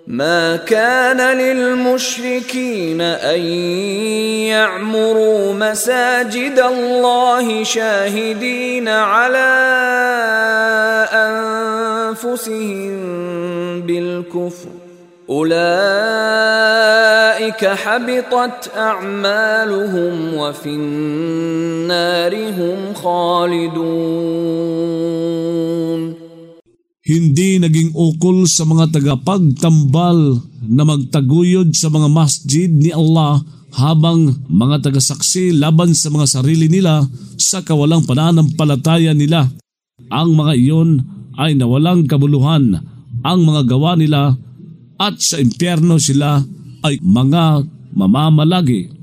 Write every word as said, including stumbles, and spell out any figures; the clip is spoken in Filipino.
ما كان للمشركين أن يعمروا مساجد الله شاهدين على أنفسهم بالكفر أولئك حبطت أعمالهم وفي النار هم خالدون. Hindi naging ukol sa mga tagapagtambal na magtaguyod sa mga masjid ni Allah habang mga tagasaksi laban sa mga sarili nila sa kawalang pananampalataya nila. Ang mga iyon ay nawalang kabuluhan ang mga gawa nila at sa impyerno sila ay mga mamamalagi.